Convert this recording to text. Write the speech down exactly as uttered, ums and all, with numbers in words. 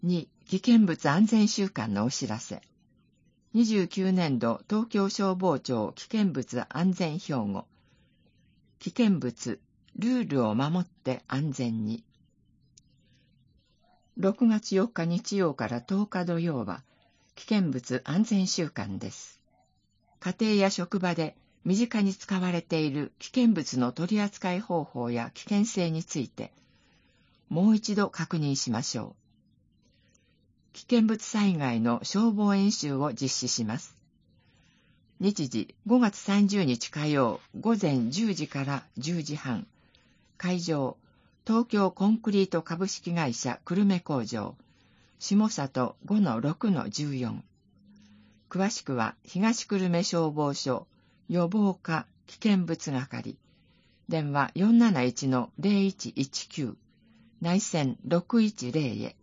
に、危険物安全週間のお知らせ。にじゅうきゅうねんど東京消防庁危険物安全標語。危険物、ルールを守って安全に。ろくがつよっか日曜からとおか土曜は、危険物安全週間です。家庭や職場で身近に使われている危険物の取り扱い方法や危険性について、もう一度確認しましょう。危険物災害の消防演習を実施します。日時ごがつさんじゅうにち火曜午前じゅうじからじゅうじはん。会場、東京コンクリート株式会社久留米工場、下里 ごのろくのじゅうよん。詳しくは東久留米消防署予防課危険物係、電話 よんなないちのゼロいちいちきゅう、内線ろくいちゼロへ。